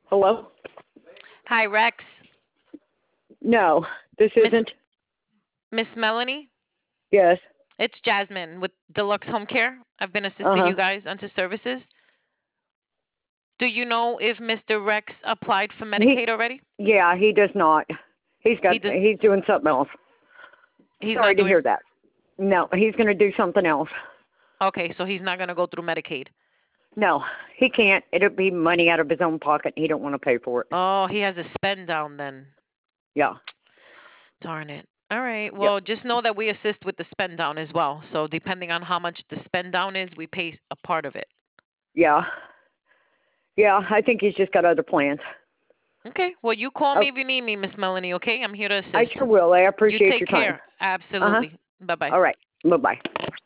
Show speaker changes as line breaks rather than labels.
Hello?
Hi, Rex.
No, this
Miss
isn't.
Miss Melanie.
Yes.
It's Jasmine with Deluxe Home Care. I've been
Uh
assisting
huh.
you guys onto services. Do you know if Mr. Rex applied for
He,
Medicaid already?
yeah, he does not.
He does.
He's doing something else.
He's
Sorry
not
to hear
doing.
that. No, he's going to do something else.
Okay, so he's not gonna go through Medicaid.
No, he can't. It'll be money out of his own pocket. He don't want to pay for it.
Oh, he has a spend down then.
Yeah.
Darn it. All right.
Yep.
Well, just know that we assist with the spend down as well. So depending on how much the spend down is, we pay a part of it.
Yeah. Yeah. I think he's just got other plans.
Okay. Well, you call
Oh,
me if you need me, Miss Melanie. Okay, I'm here to
I
assist.
sure will. I
You
appreciate
take
your time.
care.
Uh huh.
Absolutely. Bye bye.
All right. Bye bye.